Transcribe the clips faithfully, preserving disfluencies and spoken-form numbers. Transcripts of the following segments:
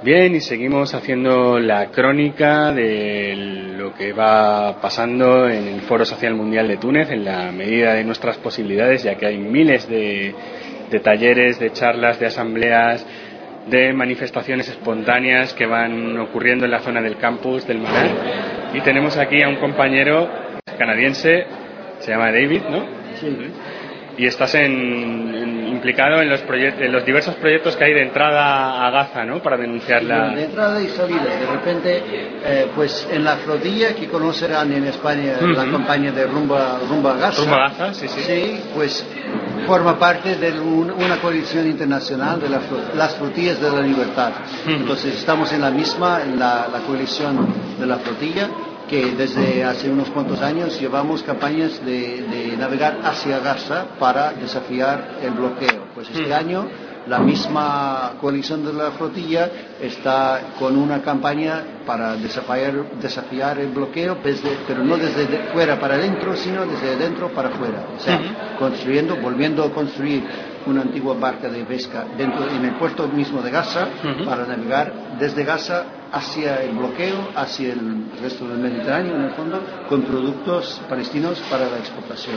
Bien, y seguimos haciendo la crónica de lo que va pasando en el Foro Social Mundial de Túnez en la medida de nuestras posibilidades, ya que hay miles de, de talleres, de charlas, de asambleas, de manifestaciones espontáneas que van ocurriendo en la zona del campus del Manar. Y tenemos aquí a un compañero canadiense, se llama David, ¿no? Sí. Y estás en, en, implicado en los, en los diversos proyectos que hay de entrada a Gaza, ¿no? Para denunciar la... De entrada y salida. De repente, eh, pues en la flotilla, que conocerán en España uh-huh. la campaña de Rumba, Rumba Gaza. Rumba Gaza, sí, sí. Sí, pues forma parte de un, una coalición internacional de la, las flotillas de la libertad. Uh-huh. Entonces estamos en la misma, en la, la coalición de la flotilla, que desde hace unos cuantos años llevamos campañas de, de navegar hacia Gaza para desafiar el bloqueo. Pues este mm. año la misma coalición de la flotilla está con una campaña para desafiar, desafiar el bloqueo, desde, pero no desde de fuera para adentro, sino desde dentro para fuera. O sea, mm-hmm. construyendo, volviendo a construir una antigua barca de pesca dentro en el puerto mismo de Gaza uh-huh. para navegar desde Gaza hacia el bloqueo, hacia el resto del Mediterráneo, en el fondo, con productos palestinos para la exportación.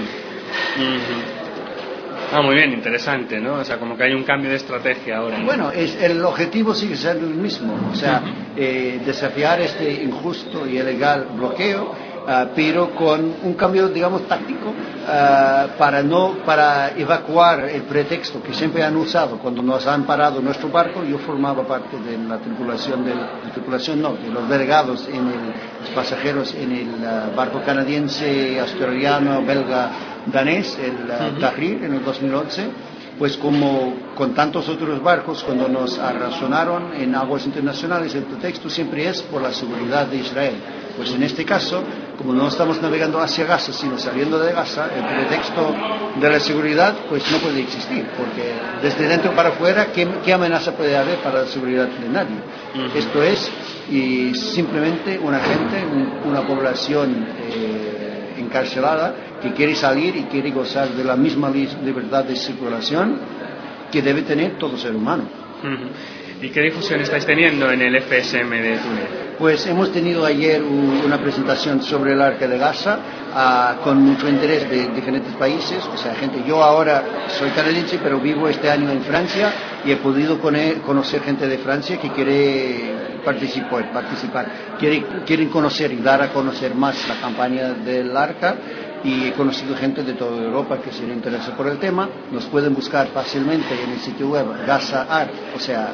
Uh-huh. Ah, muy bien, interesante, ¿no? O sea, como que hay un cambio de estrategia ahora, ¿no? Bueno, es, el objetivo sigue siendo el mismo, o sea, uh-huh. eh, desafiar este injusto y ilegal bloqueo, Uh, pero con un cambio, digamos, táctico uh, para no para evacuar el pretexto que siempre han usado cuando nos han parado nuestro barco. Yo formaba parte de la tripulación, del, de tripulación no, de los delegados, en el, los pasajeros en el uh, barco canadiense, australiano, belga, danés, el uh, uh-huh. Tahrir, en el dos mil once. Pues como con tantos otros barcos, cuando nos arrasonaron en aguas internacionales, el pretexto siempre es por la seguridad de Israel. Pues en este caso, como no estamos navegando hacia Gaza, sino saliendo de Gaza, el pretexto de la seguridad pues no puede existir, porque desde dentro para afuera, ¿qué, qué amenaza puede haber para la seguridad de nadie? Uh-huh. Esto es y simplemente una gente, un, una población eh, encarcelada, que quiere salir y quiere gozar de la misma libertad de circulación que debe tener todo ser humano. Uh-huh. ¿Y qué difusión estáis teniendo en el F S M de Túnez? Pues hemos tenido ayer un, una presentación sobre el Arca de Gaza uh, con mucho interés de diferentes países. O sea, gente, yo ahora soy canadiense, pero vivo este año en Francia y he podido coner, conocer gente de Francia que quiere participar, participar. Quiere, quieren conocer y dar a conocer más la campaña del Arca. Y he conocido gente de toda Europa que se interesa por el tema. Nos pueden buscar fácilmente en el sitio web Gaza Ark, o sea,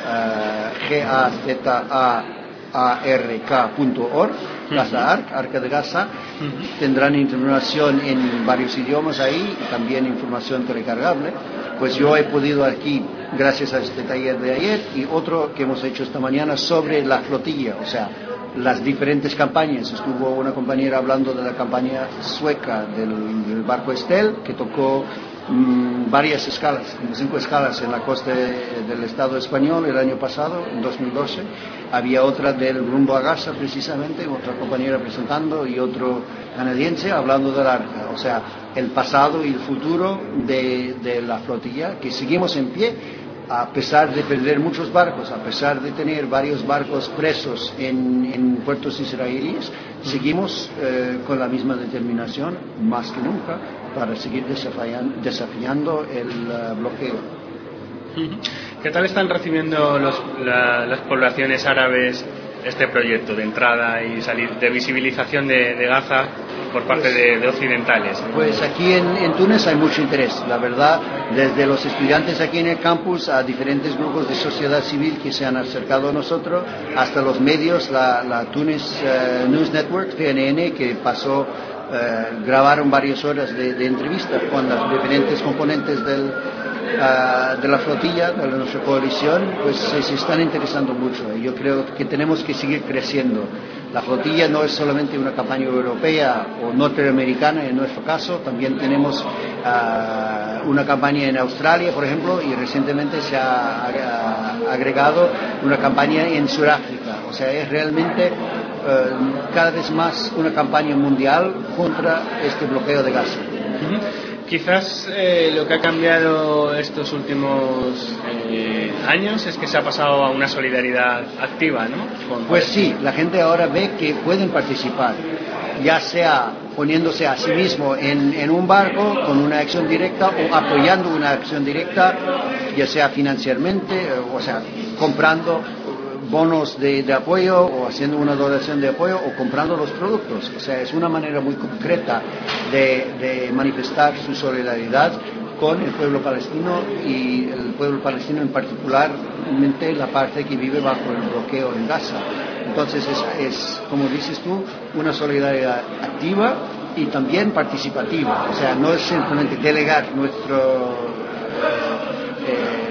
uh, G A Z A A R K punto org, Gaza Ark, Arca de Gaza. Uh-huh. Tendrán información en varios idiomas ahí y también información recargable. Pues yo he podido aquí, gracias a este taller de ayer y otro que hemos hecho esta mañana sobre la flotilla, o sea, las diferentes campañas. Estuvo una compañera hablando de la campaña sueca del, del barco Estel, que tocó mmm, varias escalas, como cinco escalas en la costa de, del Estado español el año pasado, en dos mil doce. Había otra del rumbo a Gaza, precisamente, otra compañera presentando, y otro canadiense hablando del Arca. O sea, el pasado y el futuro de, de la flotilla, que seguimos en pie, a pesar de perder muchos barcos, a pesar de tener varios barcos presos en, en puertos israelíes, seguimos eh, con la misma determinación, más que nunca, para seguir desafiando, desafiando el uh, bloqueo. ¿Qué tal están recibiendo los, la, las poblaciones árabes este proyecto de entrada y salir, de visibilización de, de Gaza por parte pues, de, de occidentales? Pues aquí en, en Túnez hay mucho interés, la verdad, desde los estudiantes aquí en el campus a diferentes grupos de sociedad civil que se han acercado a nosotros, hasta los medios, la, la Tunis uh, News Network, T N N, que pasó, uh, grabaron varias horas de, de entrevistas con los diferentes componentes del Uh, de la flotilla, de nuestra coalición, pues se, se están interesando mucho. Y yo creo que tenemos que seguir creciendo. La flotilla no es solamente una campaña europea o norteamericana en nuestro caso, también tenemos uh, una campaña en Australia, por ejemplo, y recientemente se ha uh, agregado una campaña en Sudáfrica. O sea, es realmente uh, cada vez más una campaña mundial contra este bloqueo de Gaza. Uh-huh. quizás eh, lo que ha cambiado estos últimos eh, años es que se ha pasado a una solidaridad activa, ¿no? Con pues sí, la gente ahora ve que pueden participar, ya sea poniéndose a sí mismo en, en un barco con una acción directa o apoyando una acción directa, ya sea financieramente, o sea, comprando bonos de, de apoyo o haciendo una donación de apoyo o comprando los productos. O sea, es una manera muy concreta de, de manifestar su solidaridad con el pueblo palestino y el pueblo palestino en particularmente la parte que vive bajo el bloqueo en Gaza. Entonces es, es, como dices tú, una solidaridad activa y también participativa. O sea, no es simplemente delegar nuestro eh,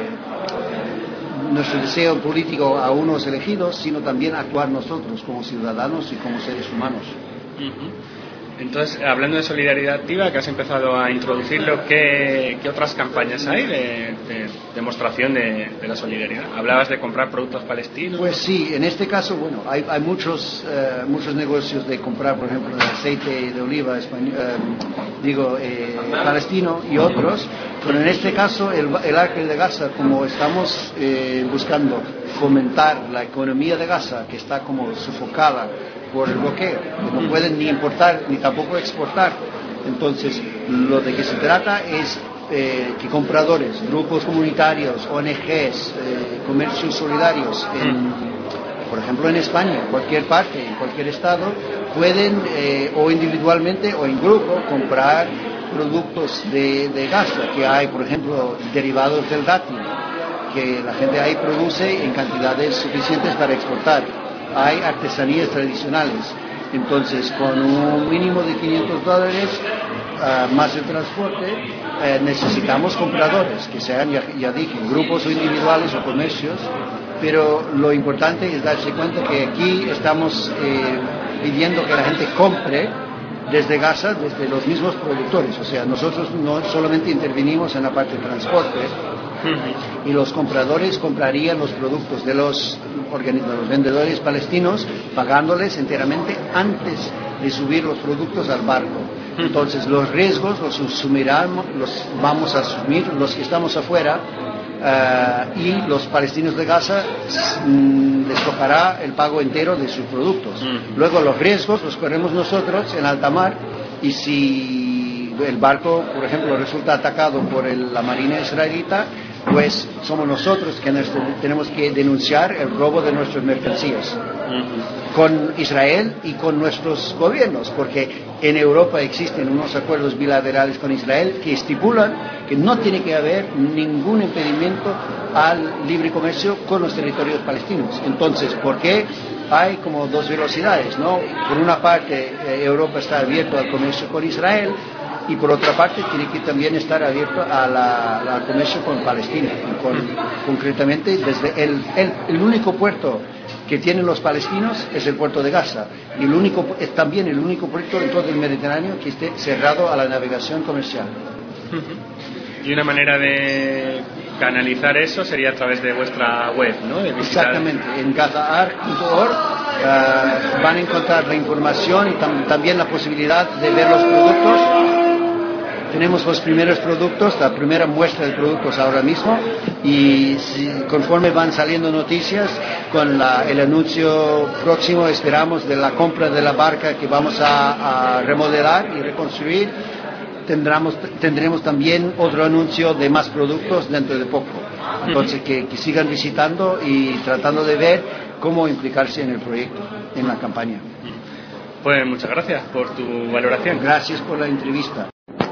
nuestro deseo político a unos elegidos, sino también actuar nosotros como ciudadanos y como seres humanos. Uh-huh. Entonces, hablando de solidaridad activa, que has empezado a introducirlo, ¿qué, qué otras campañas hay de, de demostración de, de la solidaridad? ¿Hablabas de comprar productos palestinos? Pues sí, en este caso, bueno, hay, hay muchos, eh, muchos negocios de comprar, por ejemplo, el aceite de oliva español, eh, digo, eh, palestino y otros, pero en este caso el, el Arca de Gaza, como estamos eh, buscando fomentar la economía de Gaza, que está como sofocada por el bloqueo, que no pueden ni importar ni tampoco exportar. Entonces, lo de que se trata es eh, que compradores, grupos comunitarios, O N Ges, eh, comercios solidarios, en, por ejemplo en España, en cualquier parte, en cualquier estado, pueden eh, o individualmente o en grupo comprar productos de, de Gaza, que hay, por ejemplo, derivados del dátil, que la gente ahí produce en cantidades suficientes para exportar. Hay artesanías tradicionales. Entonces, con un mínimo de quinientos dólares uh, más el transporte, eh, necesitamos compradores, que sean, ya, ya dije, grupos o individuales o comercios, pero lo importante es darse cuenta que aquí estamos eh, pidiendo que la gente compre desde Gaza, desde los mismos productores. O sea, nosotros no solamente intervenimos en la parte de transporte, y los compradores comprarían los productos de los, de los vendedores palestinos, pagándoles enteramente antes de subir los productos al barco. Entonces los riesgos los asumirán, los vamos a asumir los que estamos afuera, uh, y los palestinos de Gaza mm, les tocará el pago entero de sus productos. Luego los riesgos los corremos nosotros en alta mar, y si el barco, por ejemplo, resulta atacado por el, la marina israelita, pues somos nosotros que tenemos que denunciar el robo de nuestras mercancías uh-huh. con Israel y con nuestros gobiernos, porque en Europa existen unos acuerdos bilaterales con Israel que estipulan que no tiene que haber ningún impedimento al libre comercio con los territorios palestinos. Entonces, ¿por qué hay como dos velocidades, ¿no? Por una parte, eh, Europa está abierto al comercio con Israel, y por otra parte tiene que también estar abierto a la, al comercio con Palestina, con, concretamente desde el, el, el único puerto que tienen los palestinos es el puerto de Gaza, y el único, es también el único puerto en todo el Mediterráneo que esté cerrado a la navegación comercial. Y una manera de canalizar eso sería a través de vuestra web, ¿no? De visitar... Exactamente, en gazaarc punto org uh, van a encontrar la información y tam- también la posibilidad de ver los productos. Tenemos los primeros productos, la primera muestra de productos ahora mismo, y si, conforme van saliendo noticias, con la, el anuncio próximo esperamos de la compra de la barca que vamos a, a remodelar y reconstruir, tendremos, tendremos también otro anuncio de más productos dentro de poco. Entonces que, que sigan visitando y tratando de ver cómo implicarse en el proyecto, en la campaña. Pues muchas gracias por tu valoración. Gracias por la entrevista.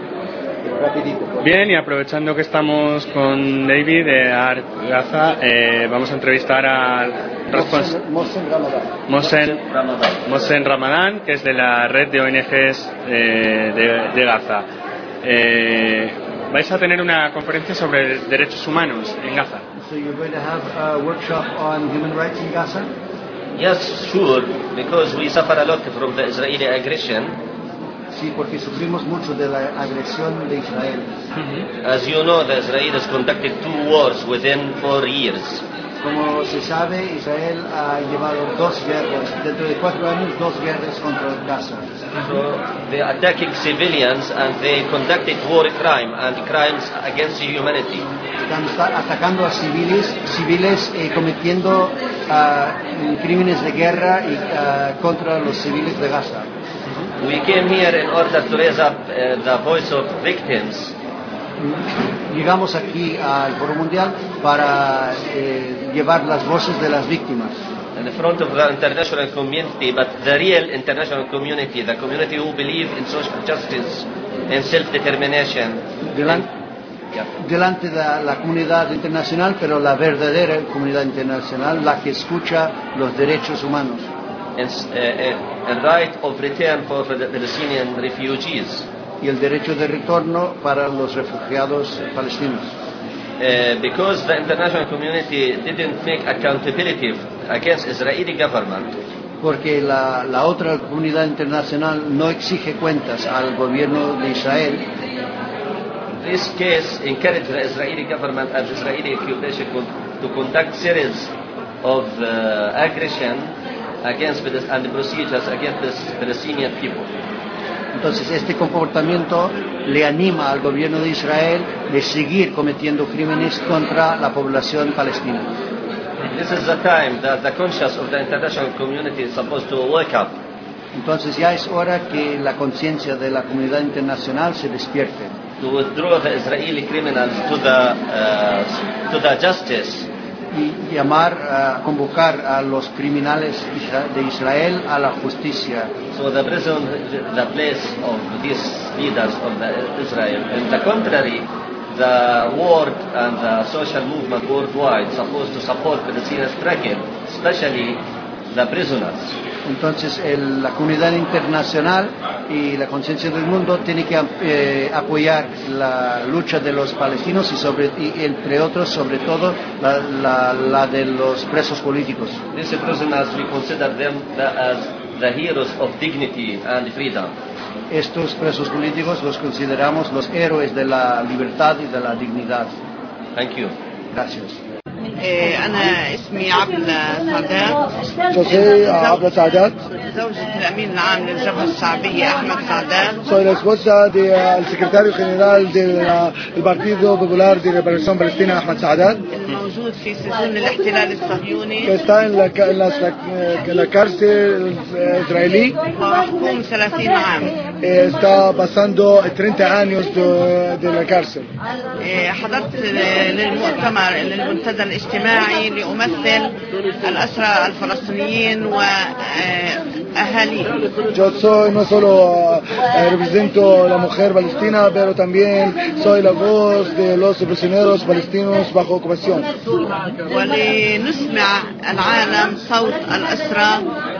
Bien, y aprovechando que estamos con David de Arc Gaza, eh, vamos a entrevistar al responsable Mohsen Ramadán. Mohsen Ramadán. Mohsen Ramadán, que es de la red de O N Ges eh, de, de Gaza. Eh, vais a tener una conferencia sobre derechos humanos en Gaza. So you're going to have a workshop on human rights in Gaza? Yes, sure, because we suffer a lot from the Israeli aggression. Sí, porque sufrimos mucho de la agresión de Israel. Uh-huh. As you know, the Israelis conducted two wars within four years. Como se sabe, Israel ha llevado dos guerras, dentro de cuatro años, dos guerras contra Gaza. So they are attacking civilians and they conducted war crime and crimes against humanity. Están atacando a civiles, civiles eh, cometiendo uh, crímenes de guerra y, uh, contra los civiles de Gaza. We came here in order to raise up uh, the voice of victims. Llegamos aquí al Foro Mundial para eh, llevar las voces de las víctimas. In the front of the international community, but the real international community, the community who believe in social justice and self-determination. Delan yeah. Delante de la comunidad internacional, pero la verdadera comunidad internacional, la que escucha los derechos humanos. And, uh, uh, a right of return for the Palestinian refugees. Y el derecho de retorno para los refugiados palestinos. Uh, because the international community didn't make accountability against Israeli government. Porque la, la otra comunidad internacional no exige cuentas al gobierno de Israel. This case encouraged the Israeli government and the Israeli occupation to conduct series of uh, aggression against and procedures against the Palestinian people. Entonces este comportamiento le anima al gobierno de Israel de seguir cometiendo crímenes contra la población palestina. This is the time that the conscience of the international community is supposed to wake up. Entonces ya es hora que la conciencia de la comunidad internacional se despierte. To withdraw the Israeli criminals to the uh, to the justice. Y llamar a uh, convocar a los criminales de Israel a la justicia. So the prison, the place of these leaders of the Israel. On the contrary, the world and the social movement worldwide supposed to support the Palestinian struggle, especially the prisoners. Entonces el, la comunidad internacional y la conciencia del mundo tiene que eh, apoyar la lucha de los palestinos y, sobre, y entre otros, sobre todo, la, la, la de los presos políticos. These prisoners, we consider them the, as the heroes of dignity and freedom. Estos presos políticos los consideramos los héroes de la libertad y de la dignidad. Thank you. Gracias. أنا اسمي عبلة سعدات. Yo soy Abla Sadat. زوجة الأمين العام للجبهة الشعبية أحمد سعدات. Soy la esposa del secretario general del Partido Popular de Liberación Palestina Ahmed Sadat. الموجود في سجون الاحتلال الصهيوني. Que está en la, en la, en la cárcel israelí. ومحكوم ثلاثين عام. Está pasando treinta años de, de la cárcel. حضرت للمؤتمر للمنتدى الاجتماعي لأمثل الأسرى الفلسطينيين وأهاليهم. Yo soy no solo eh, represento la mujer palestina, pero también soy la voz de los prisioneros palestinos bajo ocupación. ولنسمع العالم صوت الأسرى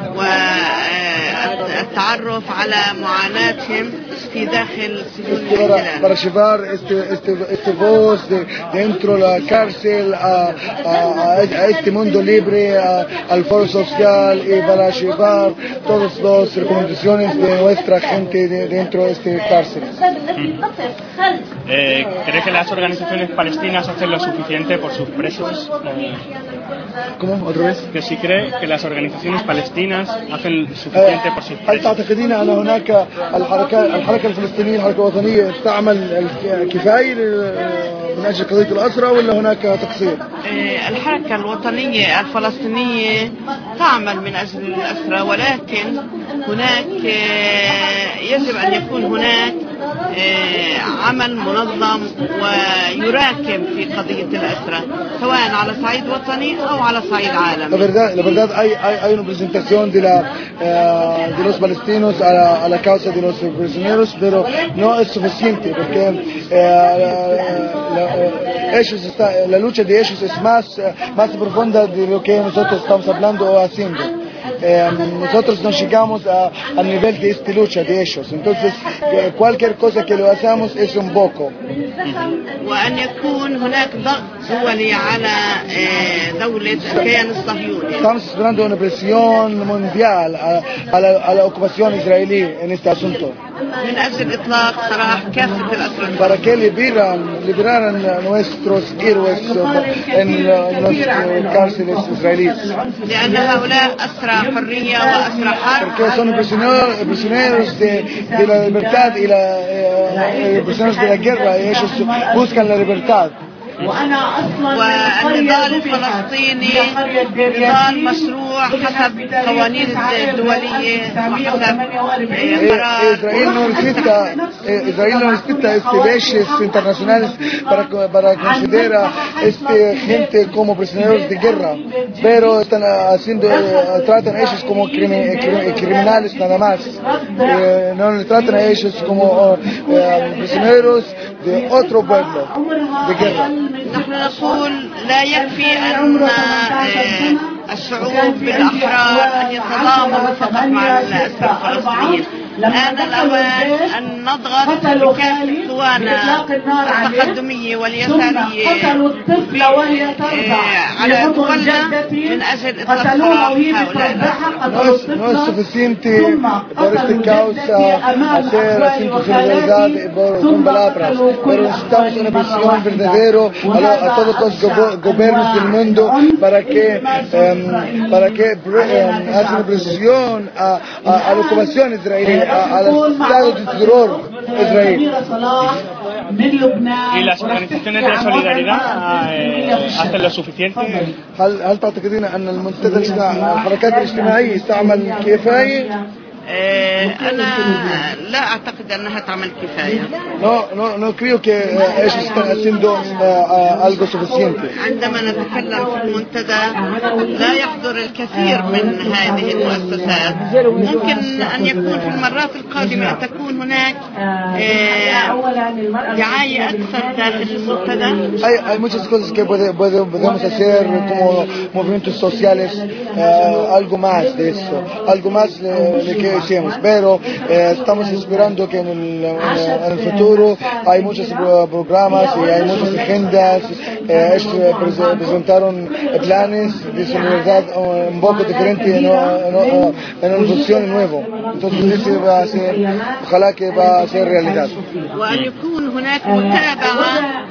والتعرف على معاناتهم في داخل سجون الاحتلال. Para llevar este, este, este voz de, dentro de la cárcel a, a, a este mundo libre, a, al foro social, y para llevar todas las recomendaciones de nuestra gente de, dentro de este cárcel. Eh, ¿Cree que las organizaciones palestinas hacen lo suficiente por sus presos? Eh, ¿Cómo? ¿Otra vez? Que si cree que las organizaciones palestinas hacen lo suficiente por sus هل presos. تعتقدين أن هناك الحركة الحركة الفلسطينية الحركة الوطنية تعمل الكفاية من أجل قضية الأسرى ولا هناك تقصير؟ الحركة الوطنية الفلسطينية تعمل من أجل الأسرى، ولكن هناك يجب أن يكون هناك عمل منظم ويراكم في قضية الأسرى سواء على صعيد وطني أو على صعيد عالمي. La verdad, la verdad hay, hay, hay una presentación de, la, uh, de los palestinos a la, a la causa de los prisioneros, pero no es suficiente porque uh, la, uh, ellos está, la lucha de ellos es más, uh, más profunda de lo que nosotros estamos hablando o haciendo. Eh, nosotros no llegamos a, al nivel de esta lucha de ellos, entonces eh, cualquier cosa que lo hacemos es un poco. وأن يكون هناك ضغط دولي على دولة الكيان الصهيوني. Estamos esperando una presión mundial a, a, la, a la ocupación israelí en este asunto. من أجل إطلاق سراح كافة الأسرى. para que liberan, liberaran a nuestros héroes en las cárceles israelíes. لأن هؤلاء أسرى حرية وأسرى حرب. Porque son prisioneros, prisioneros de, de la libertad y la, eh, prisioneros de la guerra, y ellos buscan la libertad. والنضال الفلسطيني نضال مشروع حسب قوانين الدولية وحسب قرار. Israel no necesita, Israel no necesita este, leyes internacionales para, para considerar este, gente como prisioneros de guerra, pero están haciendo, tratan a ellos como criminales nada más. Eh, no le tratan a ellos como eh, prisioneros de otro pueblo de guerra. نحن نقول لا يكفي أن الشعوب بالأحرار أن يتضامنوا فقط مع الأسرى الفلسطينيين. آن الأوان أن نضغط بكافة قوانا التقدمية واليسارية على دولنا من أجل إطلاق سراح هؤلاء الأسرى. No es suficiente por esta causa hacer asuntos solidaridad con palabras, pero necesitamos una presión verdadera a, a todos los go gobiernos del mundo para que um, para que um, hacen presión a, a, a la ocupación israelí, al Estado de terror israelí. ¿Y las organizaciones de solidaridad eh, hacen lo suficiente? هل هل تعتقدين أن المنتدى الحركات الاجتماعية تعمل كفاية؟ أنا لا أعتقد أنها تعمل كفاية. No, no, no creo que uh, ellos están haciendo uh, algo suficiente. عندما نتكلم في المنتدى لا يحضر الكثير من هذه المؤسسات. ممكن أن يكون في المرات القادمة أن تكون هناك دعاية أكثر داخل المنتدى. Hay, hay muchas cosas que puede, puede, podemos hacer como movimientos sociales, uh, algo más de eso, algo más de, de que hicimos, pero eh, estamos esperando que en el, en el futuro hay muchos programas y hay muchas agendas. Eh, ellos eh, presentaron planes de solidaridad un poco diferente en, en, en una función nuevo. Entonces eso va a ser, ojalá que va a ser realidad. وأن يكون هناك متابعة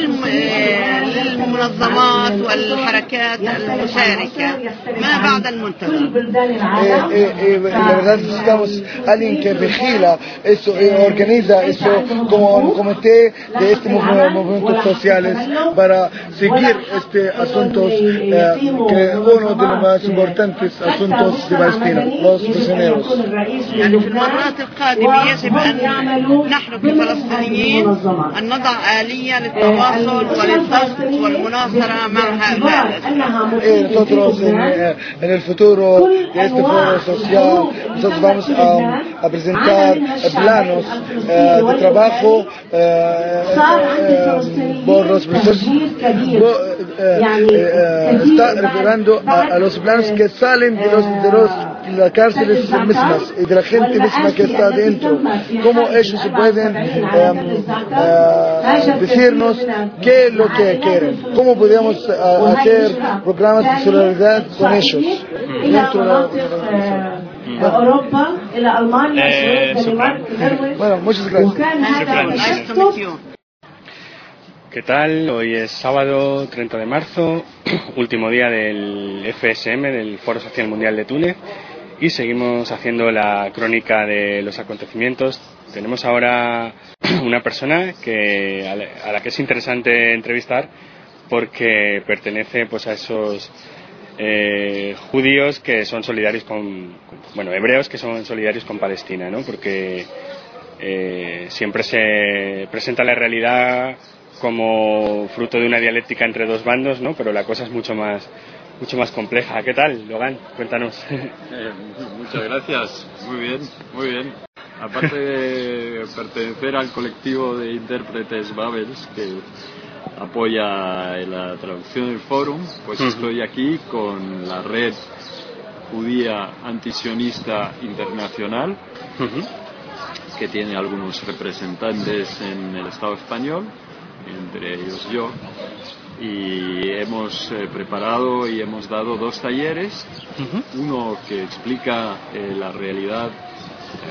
للمنظمات والحركات المشاركة ما بعد المنتدى. La verdad necesitamos alguien que vigila eso y organiza eso como un comité de estos movimientos sociales para seguir este asuntos eh, que uno de los más importantes asuntos de Palestina, los prisioneros. يعني في المرات القادمة يجب أن نحن كفلسطينيين أن نضع آلية للتواصل وللضغط والمناصرة مع هؤلاء. Nosotros en, en el futuro de este foro social nosotros vamos a, a presentar planos eh, de trabajo eh, eh, por los procesos. Eh, eh, está refiriendo a, a los planos que salen de los de los las cárceles mismas y de la gente misma que está dentro, cómo ellos pueden eh, eh, decirnos qué es lo que quieren, cómo podemos uh, hacer programas de solidaridad con ellos dentro de la, eh, bueno, muchas gracias. ¿Qué tal? Hoy es sábado treinta de marzo, último día del F S M, del Foro Social Mundial de Túnez, y seguimos haciendo la crónica de los acontecimientos. Tenemos ahora una persona que, a la que es interesante entrevistar porque pertenece pues a esos eh, judíos que son solidarios con, bueno, hebreos que son solidarios con Palestina, ¿no? Porque eh, siempre se presenta la realidad como fruto de una dialéctica entre dos bandos, ¿no? Pero la cosa es mucho más mucho más compleja. ¿Qué tal, Logan? Cuéntanos. Eh, muchas gracias. Muy bien, muy bien. Aparte de pertenecer al colectivo de intérpretes Babels que apoya la traducción del Fórum, pues uh-huh. estoy aquí con la red judía antisionista internacional, uh-huh. que tiene algunos representantes en el Estado español, entre ellos yo, y hemos eh, preparado y hemos dado dos talleres, uh-huh. uno que explica eh, la realidad eh,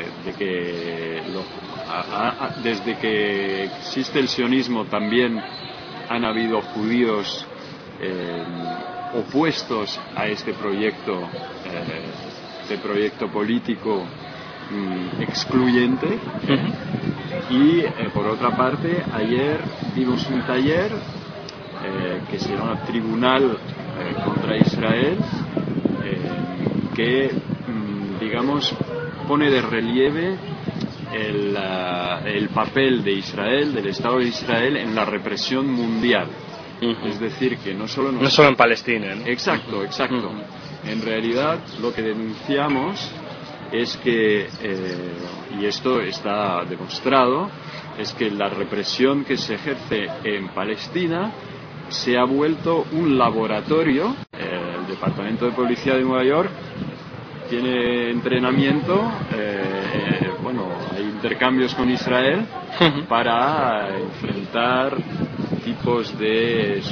de que lo, a, a, desde que existe el sionismo también han habido judíos eh, opuestos a este proyecto, eh, este proyecto político mm, excluyente. Uh-huh. Y eh, por otra parte, ayer vimos un taller eh, que se llama Tribunal eh, contra Israel, eh, que mm, digamos pone de relieve el, uh, el papel de Israel, del Estado de Israel en la represión mundial. Uh-huh. Es decir, que no solo nos... no solo en Palestina, ¿no? Exacto, exacto. Uh-huh. En realidad, lo que denunciamos es que, eh, y esto está demostrado, es que la represión que se ejerce en Palestina se ha vuelto un laboratorio. Eh, el Departamento de Policía de Nueva York tiene entrenamiento, eh, bueno, hay intercambios con Israel uh-huh. para enfrentar tipos de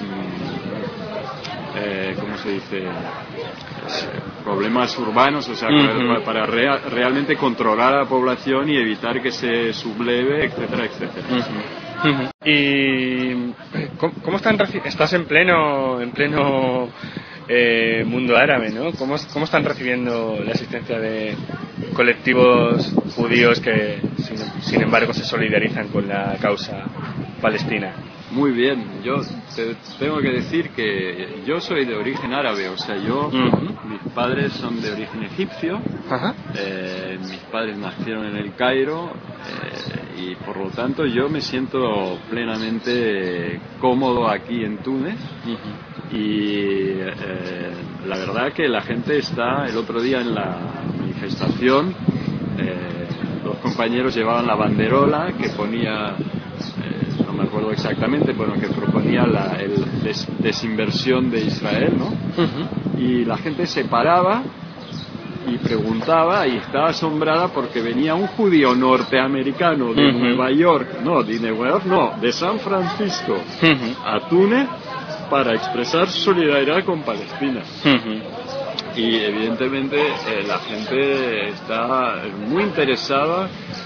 eh, ¿cómo se dice? Eh, problemas urbanos, o sea, uh-huh. para, para rea, realmente controlar a la población y evitar que se subleve, etcétera, etcétera. Uh-huh. Uh-huh. Y ¿cómo, cómo están? Estás en pleno, en pleno eh, mundo árabe, ¿no? ¿Cómo, cómo están recibiendo la asistencia de colectivos judíos que, sin, sin embargo, se solidarizan con la causa palestina? Muy bien, yo te tengo que decir que yo soy de origen árabe, o sea, yo, uh-huh. mis padres son de origen egipcio, uh-huh. eh, mis padres nacieron en el Cairo, eh, y por lo tanto yo me siento plenamente cómodo aquí en Túnez, uh-huh. y eh, la verdad que la gente está, el otro día en la manifestación, eh, los compañeros llevaban la banderola que ponía... no me acuerdo exactamente, bueno, que proponía la el des, desinversión de Israel, ¿no? Uh-huh. Y la gente se paraba y preguntaba y estaba asombrada porque venía un judío norteamericano de uh-huh. Nueva York, no, de Nueva York, no, de San Francisco, uh-huh. a Túnez para expresar solidaridad con Palestina. Uh-huh. Y evidentemente eh, la gente está muy interesada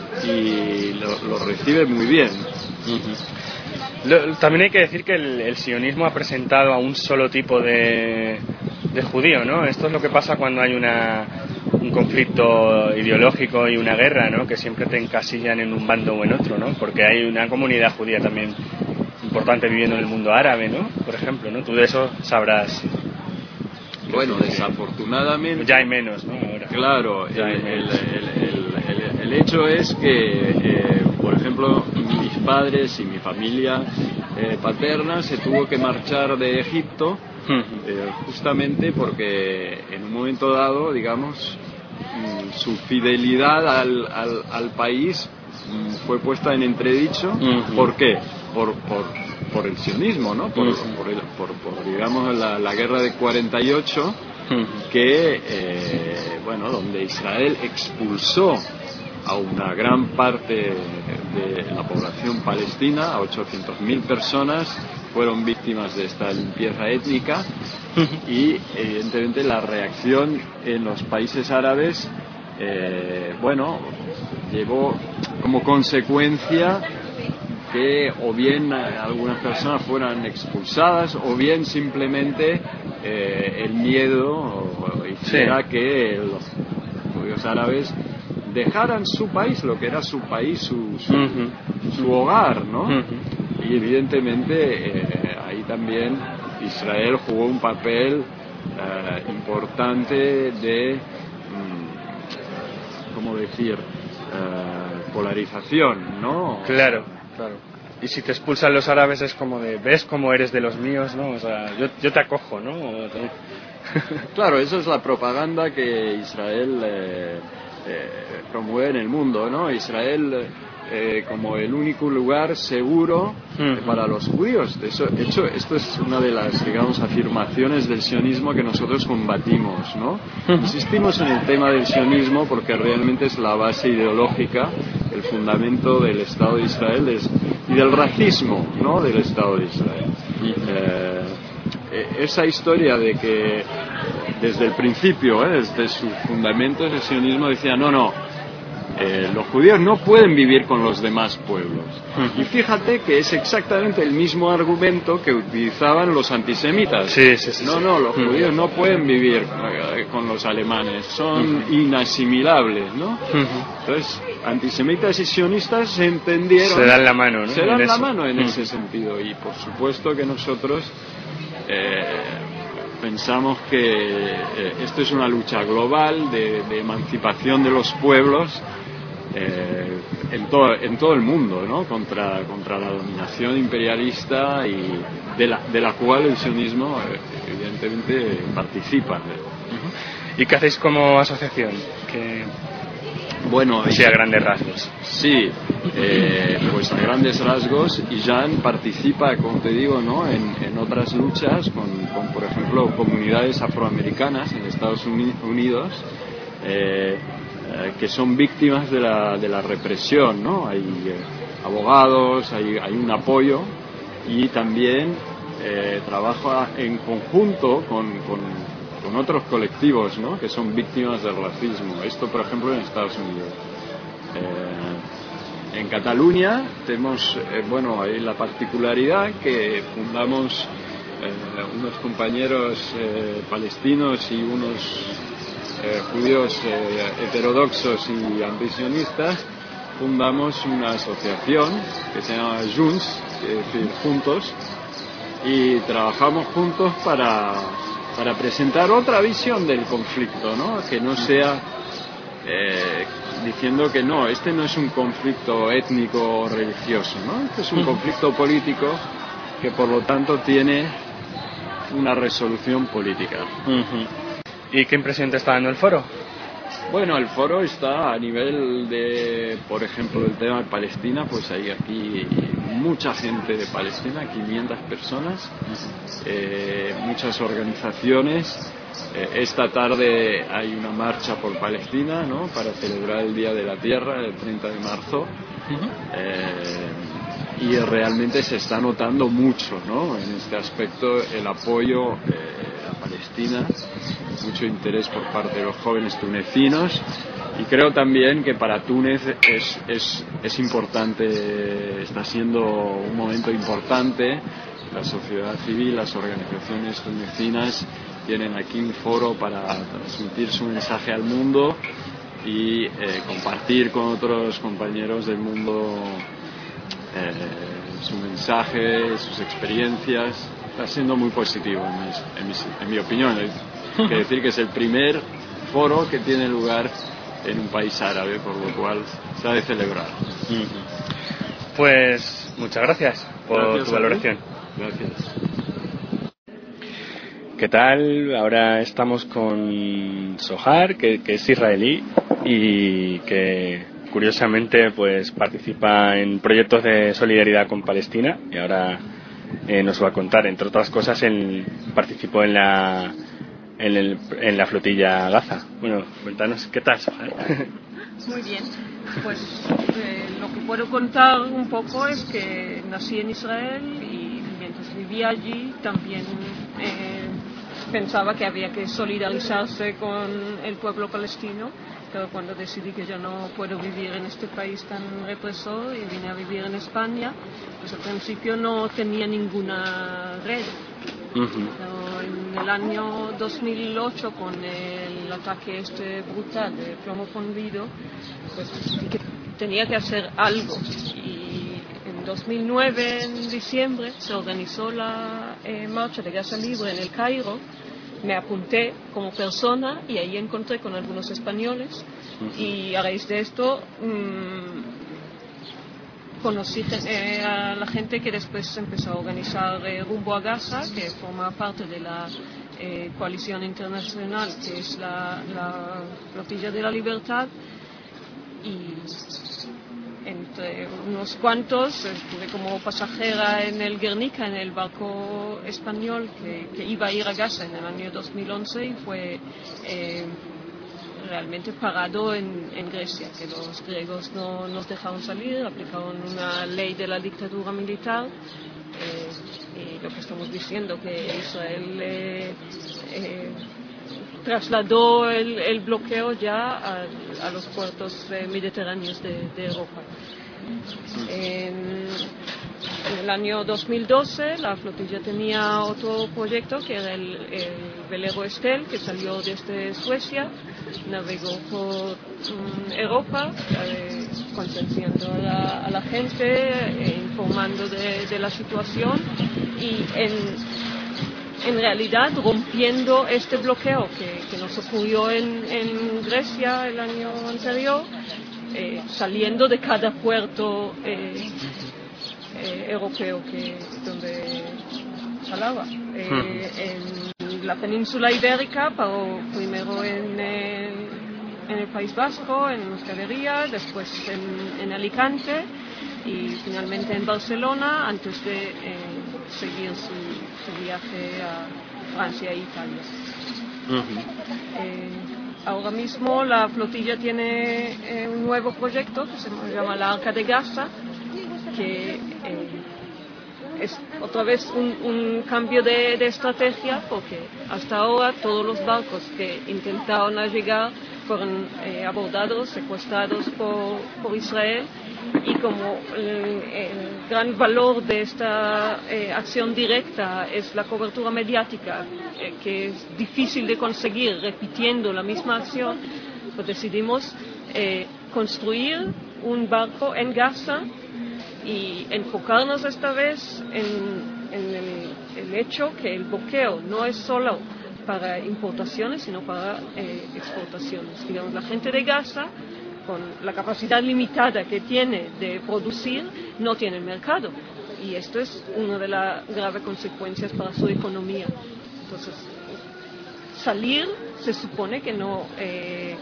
y lo, lo recibe muy bien. Uh-huh. Lo, también hay que decir que el, el sionismo ha presentado a un solo tipo de, de judío, ¿no? Esto es lo que pasa cuando hay una, un conflicto ideológico y una guerra, ¿no? Que siempre te encasillan en un bando o en otro, ¿no? Porque hay una comunidad judía también importante viviendo en el mundo árabe, ¿no? Por ejemplo, ¿no? Tú de eso sabrás. Bueno, desafortunadamente... Ya hay menos, ¿no? Ahora. Claro, el, el, el, el, el hecho es que, eh, por ejemplo, mis padres y mi familia eh, paterna se tuvo que marchar de Egipto eh, justamente porque en un momento dado, digamos, su fidelidad al, al, al país fue puesta en entredicho. Uh-huh. ¿Por qué? Por... por por el sionismo, ¿no? Por, uh-huh. por, el, por, por digamos, la, la guerra de cuarenta y ocho, uh-huh. que, eh, bueno, donde Israel expulsó a una gran parte de la población palestina, a ochocientas mil personas, fueron víctimas de esta limpieza étnica, uh-huh. y, evidentemente, la reacción en los países árabes, eh, bueno, llevó como consecuencia que o bien algunas personas fueran expulsadas o bien simplemente eh, el miedo hiciera sí. que los judíos árabes dejaran su país, lo que era su país, su, su, uh-huh. su hogar, ¿no? Uh-huh. Y evidentemente eh, ahí también Israel jugó un papel eh, importante de, mm, ¿cómo decir? Eh, polarización, ¿no? Claro. Claro. Y si te expulsan los árabes es como de, ¿ves cómo eres de los míos, no? O sea, yo, yo te acojo, ¿no? Claro, eso es la propaganda que Israel eh, eh, promueve en el mundo, ¿no? Israel eh, como el único lugar seguro uh-huh. para los judíos. De eso, de hecho, esto es una de las, digamos, afirmaciones del sionismo que nosotros combatimos, ¿no? Uh-huh. Insistimos en el tema del sionismo porque realmente es la base ideológica, el fundamento del Estado de Israel es, y del racismo, ¿no? Del Estado de Israel. Uh-huh. Eh, esa historia de que desde el principio, ¿eh? desde sus fundamentos, el sionismo decía, no, no, eh, los judíos no pueden vivir con los demás pueblos. Y fíjate que es exactamente el mismo argumento que utilizaban los antisemitas. Sí, sí, sí, no, sí. no, los judíos no pueden vivir eh, con los alemanes, son inasimilables, ¿no? Entonces, antisemitas y sionistas se entendieron. Se dan la mano, ¿no? Se dan En la eso. mano en ese sentido. Y por supuesto que nosotros eh, pensamos que eh, esto es una lucha global de, de emancipación de los pueblos eh, en, todo, en todo el mundo, ¿no? Contra, contra la dominación imperialista y de la, de la cual el sionismo eh, evidentemente participa. ¿Y qué hacéis como asociación? Que... Bueno, sí, a grandes rasgos. Sí, eh, pues a grandes rasgos, y Jan participa, como te digo, ¿no? en, en otras luchas con, con, por ejemplo, comunidades afroamericanas en Estados Unidos eh, eh, que son víctimas de la, de la represión, ¿no? Hay eh, abogados, hay, hay un apoyo, y también eh, trabaja en conjunto con, con, con otros colectivos, ¿no? Que son víctimas del racismo. Esto, por ejemplo, en Estados Unidos. Eh, en Cataluña tenemos, eh, bueno, hay la particularidad que fundamos eh, unos compañeros eh, palestinos y unos eh, judíos eh, heterodoxos y antisionistas, fundamos una asociación que se llama Junts, es decir, juntos, y trabajamos juntos para, para presentar otra visión del conflicto, ¿no? Que no sea eh, diciendo que no, este no es un conflicto étnico o religioso, ¿no? Este es un conflicto político que por lo tanto tiene una resolución política. ¿Y qué impresión te está dando el foro? Bueno, el foro está a nivel de, por ejemplo, el tema de Palestina, pues hay aquí mucha gente de Palestina, quinientas personas, eh, muchas organizaciones. Eh, esta tarde hay una marcha por Palestina, ¿no? Para celebrar el Día de la Tierra, el treinta de marzo. Eh, y realmente se está notando mucho, ¿no? En este aspecto el apoyo eh, a Palestina, mucho interés por parte de los jóvenes tunecinos, y creo también que para Túnez es, es, es importante, está siendo un momento importante. La sociedad civil, las organizaciones tunecinas tienen aquí un foro para transmitir su mensaje al mundo y eh, compartir con otros compañeros del mundo eh, su mensaje, sus experiencias. Está siendo muy positivo en, mis, en, mis, en mi opinión. Hay que decir que es el primer foro que tiene lugar en un país árabe, por lo cual se ha de celebrar. Pues muchas gracias por Gracias tu valoración. Gracias. ¿Qué tal? Ahora estamos con Sohar, que, que es israelí y que curiosamente pues participa en proyectos de solidaridad con Palestina, y ahora eh, nos va a contar, entre otras cosas, él participó en la en, el, en la flotilla Gaza. Bueno, cuéntanos, ¿qué tal, Sohar? Muy bien, pues eh, lo que puedo contar un poco es que nací en Israel y mientras vivía allí también eh, pensaba que había que solidarizarse con el pueblo palestino, pero cuando decidí que yo no puedo vivir en este país tan represor y vine a vivir en España, pues al principio no tenía ninguna red. Uh-huh. Pero en el año dos mil ocho, con el ataque este brutal de plomo fundido, pues decidí que tenía que hacer algo. Y en dos mil nueve, en diciembre, se organizó la eh, marcha de Gaza Libre en el Cairo. Me apunté como persona y ahí encontré con algunos españoles, y a raíz de esto mmm, conocí eh, a la gente que después empezó a organizar eh, Rumbo a Gaza, que forma parte de la eh, coalición internacional que es la, la Flotilla de la Libertad, y entre unos cuantos estuve como pasajera en el Guernica, en el barco español que, que iba a ir a Gaza en el año dos mil once, y fue eh, realmente parado en, en Grecia, que los griegos no nos dejaron salir, aplicaron una ley de la dictadura militar, eh, y lo que estamos diciendo, que Israel eh, eh, trasladó el, el bloqueo ya a, a los puertos eh, mediterráneos de, de Europa. En, en el año dos mil doce la flotilla tenía otro proyecto que era el, el velero Estel, que salió desde Suecia, navegó por um, Europa, eh, concienciando a la, a la gente, eh, informando de, de la situación y en, en realidad rompiendo este bloqueo que, que nos ocurrió en, en Grecia el año anterior, eh, saliendo de cada puerto eh, eh, europeo que donde salaba. Eh, en la península ibérica paró primero en el, en el País Vasco, en Euskal Herria, después en, en Alicante y finalmente en Barcelona antes de eh, seguir su, su viaje a Francia e Italia. Uh-huh. eh, ahora mismo la flotilla tiene eh, un nuevo proyecto que se llama la Arca de Gaza, que eh, es otra vez un, un cambio de, de estrategia, porque hasta ahora todos los barcos que intentaron llegar fueron eh, abordados, secuestrados por, por Israel, y como el, el gran valor de esta eh, acción directa es la cobertura mediática, eh, que es difícil de conseguir repitiendo la misma acción, pues decidimos eh, construir un barco en Gaza y enfocarnos esta vez en, en el, el hecho que el bloqueo no es solo para importaciones, sino para eh, exportaciones. Digamos, la gente de Gaza, con la capacidad limitada que tiene de producir, no tiene mercado. Y esto es una de las graves consecuencias para su economía. Entonces, salir se supone que no... Eh,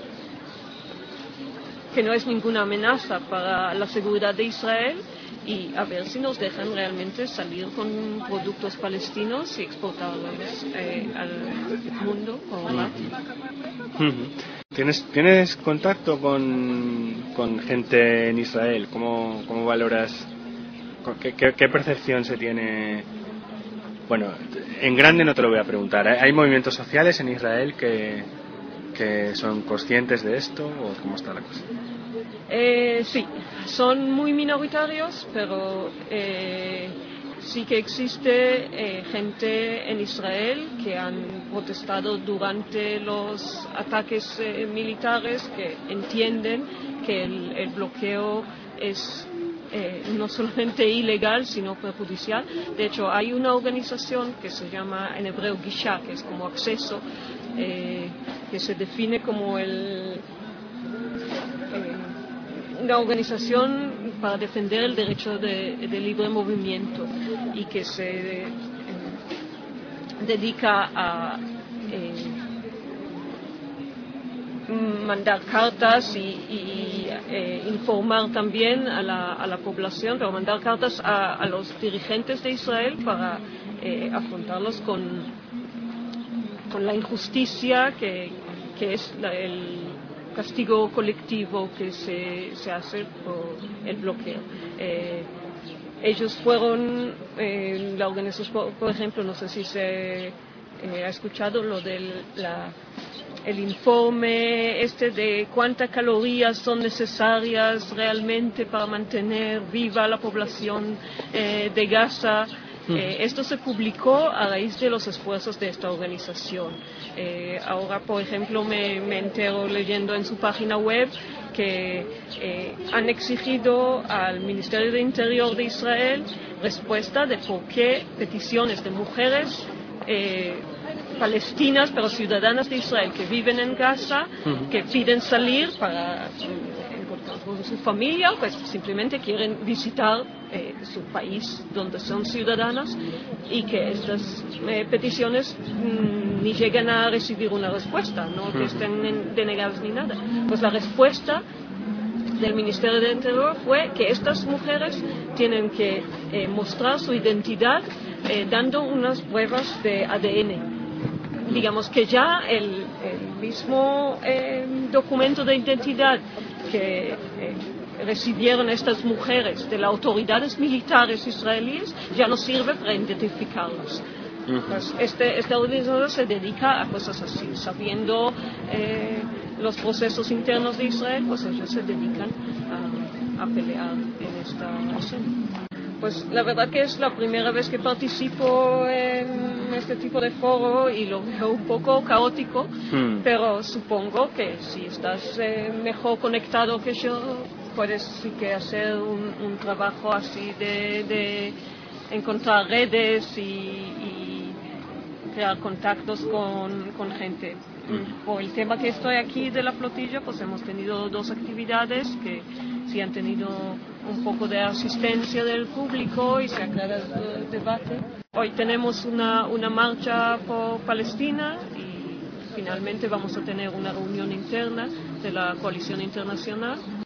que no es ninguna amenaza para la seguridad de Israel, y a ver si nos dejan realmente salir con productos palestinos y exportarlos eh, al mundo con uh-huh. ¿Tienes, ¿Tienes contacto con, con gente en Israel? ¿Cómo, cómo valoras? ¿Qué, qué, ¿Qué percepción se tiene? Bueno, en grande no te lo voy a preguntar. ¿Hay movimientos sociales en Israel que, que son conscientes de esto o cómo está la cosa? Eh, sí, son muy minoritarios, pero eh, sí que existe eh, gente en Israel que han protestado durante los ataques eh, militares, que entienden que el, el bloqueo es eh, no solamente ilegal, sino perjudicial. De hecho, hay una organización que se llama en hebreo Gisha, que es como acceso, eh, que se define como el... Eh, una organización para defender el derecho de, de libre movimiento y que se eh, dedica a eh, mandar cartas y, y eh, informar también a la, a la población, pero mandar cartas a, a los dirigentes de Israel para eh, afrontarlos con, con la injusticia que, que es la, el castigo colectivo que se, se hace por el bloqueo. Eh, ellos fueron, eh, la organización, por, por ejemplo, no sé si se eh, ha escuchado lo del la, el informe este de cuántas calorías son necesarias realmente para mantener viva la población eh, de Gaza. Eh, esto se publicó a raíz de los esfuerzos de esta organización. Eh, ahora, por ejemplo, me, me entero leyendo en su página web que eh, han exigido al Ministerio de Interior de Israel respuesta de por qué peticiones de mujeres eh, palestinas, pero ciudadanas de Israel que viven en Gaza, uh-huh. que piden salir para encontrar con su familia, pues simplemente quieren visitar eh, su país donde son ciudadanas, y que estas eh, peticiones mmm, ni llegan a recibir una respuesta, no uh-huh. que estén denegadas ni nada. Pues la respuesta del Ministerio de Interior fue que estas mujeres tienen que eh, mostrar su identidad eh, dando unas pruebas de A D N. Digamos que ya el, el mismo eh, documento de identidad que eh, recibieron estas mujeres de las autoridades militares israelíes ya no sirve para identificarlas. Uh-huh. Pues este, este organizador se dedica a cosas así, sabiendo eh, los procesos internos de Israel, pues ellos se dedican a, a pelear en esta escena. Pues la verdad que es la primera vez que participo en este tipo de foro y lo veo un poco caótico, hmm. pero supongo que si estás eh, mejor conectado que yo, puedes sí que hacer un, un trabajo así de, de encontrar redes y, y crear contactos con, con gente. Por el tema que estoy aquí de la flotilla, pues hemos tenido dos actividades que sí han tenido un poco de asistencia del público y se ha creado el debate. Hoy tenemos una, una marcha por Palestina y finalmente vamos a tener una reunión interna de la coalición internacional